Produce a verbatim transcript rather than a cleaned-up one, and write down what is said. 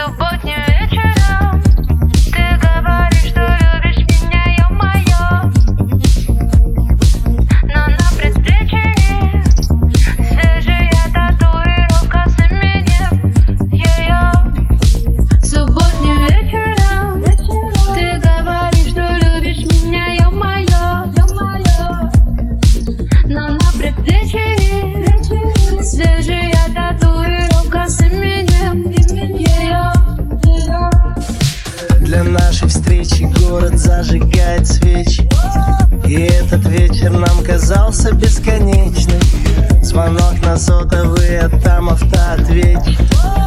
Субботним вечером ты говоришь, что любишь меня, ё-моё. Но на предплечье свежая татуировка с именем её. Субботним вечером ты говоришь, что любишь меня, ё-моё. Но на предплечье свежая татуировка с именем её. Для нашей встречи город зажигает свечи, и этот вечер нам казался бесконечным. Звонок на сотовый, а там автоответчик.